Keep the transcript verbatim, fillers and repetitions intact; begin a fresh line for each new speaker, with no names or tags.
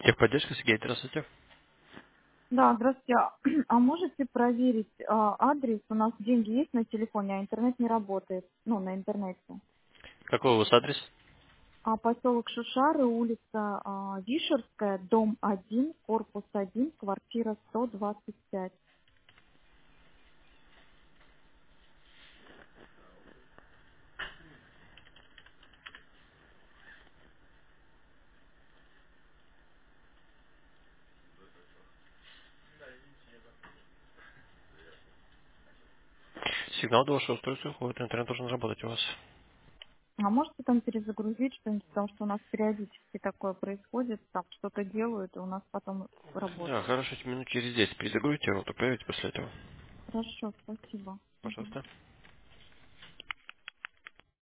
Техподдержка, Сергей, здравствуйте.
Да, здравствуйте. А можете проверить а, адрес? У нас деньги есть на телефоне, а интернет не работает. Ну, на интернете.
Какой у вас адрес?
А поселок Шушары, улица а, Вишерская, дом один, корпус один, квартира сто двадцать пять.
Сигнал до вашего устройства уходит, интернет должен работать у вас.
А можете там перезагрузить что-нибудь, потому что у нас периодически такое происходит, там что-то делают, и у нас потом
Да,
работает.
хорошо, минут через десять перезагрузите его, то проверите после этого.
Хорошо, спасибо. Мгм.
Пожалуйста.